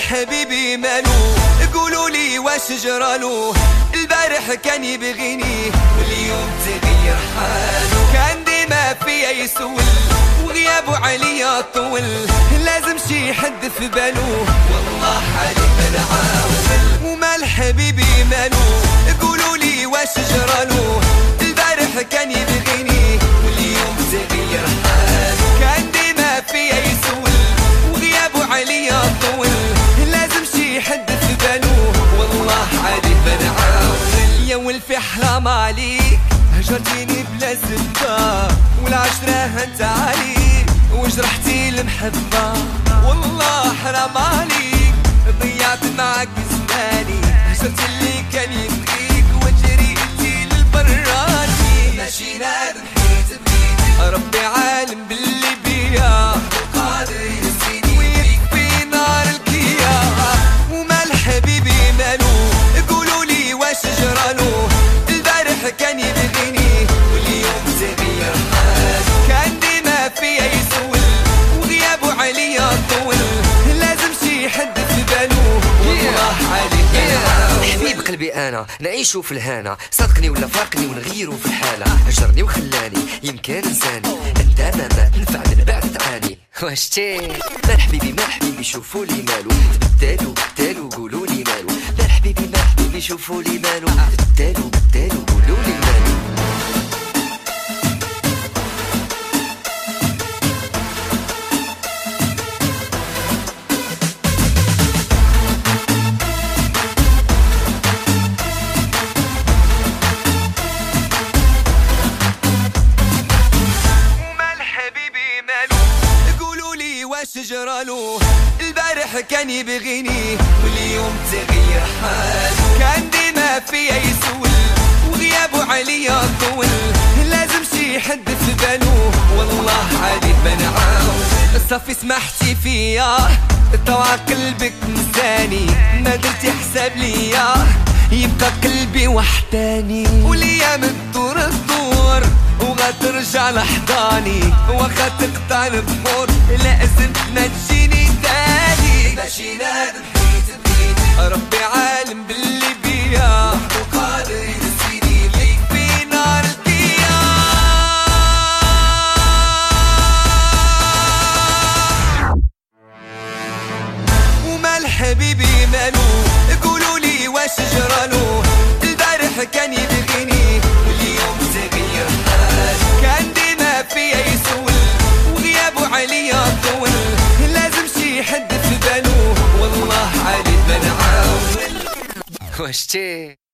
حبيبي مالو؟ قولوا لي واش جرالو؟ البارح كان يبغيني واليوم تغير حالو، كان ديما فيا يسول وغيابه عليا طول، لازم شي حد في بالو والله حالي بنعاول. ومال حبيبي مالو؟ قولوا لي واش جرالو؟ البارح كان يبغيني واليوم تغير حالو، كان ديما فيا يسول وغيابه عليا طول، لازم شي حد في بالو والله حالي بنعاول. يا ولفي حرام عليك هجرتيني بلا سبة، والعشرة هنت عليك وجرحتي المحبة، والله حرام عليك ضيعت معاك زماني، هجرت اللي كان يبغيك وجريتي للبراني، ماشي نادم حيت بغيتك ربي عالم باللي بيا وقادر ينسيني ويكفي نار الكيا. ومال حبيبي مالو؟ قولوا لي واش جرالو؟ البارح كان يبغيني واليوم تغير حالو، كان ديما فيا يسول وغيابه عليا طول، لازم شي حد في بالو والله حالي حبيب قلبي انا نعيشو في الهنا، صدقني ولا فارقني ونغيرو في الحالة، هجرني وخلاني يمكن انساني، انت ما تنفع من بعد تعاني. واش تي مال حبيبي مال حبيبي شوفوا لي مالو؟ بدالو قولوا لي مالو؟ مال حبيبي شوفوا لي مالو؟ بدالو قولوا لي مالو؟ واش جرالو؟ البارح كان يبغيني واليوم تغير حالو، كان ديما فيا يسول وغيابه عليا طول، لازم شي حد في بالو والله حالي بنعاول. صافي سمحتي فيا طوع قلبك نساني، ما درتي حساب ليا يبقى قلبي وحداني، والايام تدور وغترجع لحضاني، واخا تقطع البحور لازم ما تجيني تاني، ماشي نادم حيت بغيتك ربي عالم باللي بيا وقادر ينسيني ليك في نار الكيا. ومال حبيبي مالو؟ قولوا لي واش جرالو؟ البارح كان يبغيني واليوم تغير حالو، كان ديما فيا يسول وغيابه عليا طول، لازم شي حد في بالو والله حالي بنعاول. واش تي